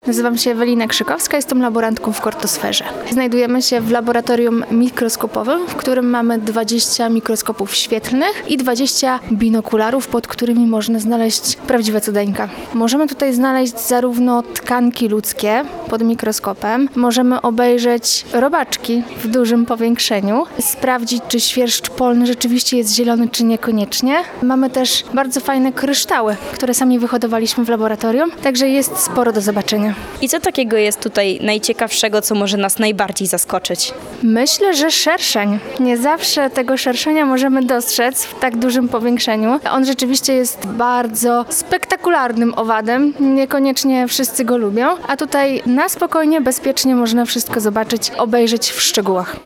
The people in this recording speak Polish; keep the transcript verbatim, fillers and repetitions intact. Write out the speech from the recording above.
Nazywam się Ewelina Krzykowska, jestem laborantką w kortosferze. Znajdujemy się w laboratorium mikroskopowym, w którym mamy dwadzieścia mikroskopów świetlnych i dwadzieścia binokularów, pod którymi można znaleźć prawdziwe cudeńka. Możemy tutaj znaleźć zarówno tkanki ludzkie pod mikroskopem, możemy obejrzeć robaczki w dużym powiększeniu, sprawdzić, czy świerszcz polny rzeczywiście jest zielony, czy niekoniecznie. Mamy też bardzo fajne kryształy, które sami wyhodowaliśmy w laboratorium, także jest sporo do zobaczenia. I co takiego jest tutaj najciekawszego, co może nas najbardziej zaskoczyć? Myślę, że szerszeń. Nie zawsze tego szerszenia możemy dostrzec w tak dużym powiększeniu. On rzeczywiście jest bardzo spektakularnym owadem. Niekoniecznie wszyscy go lubią, a tutaj na spokojnie, bezpiecznie można wszystko zobaczyć, obejrzeć w szczegółach.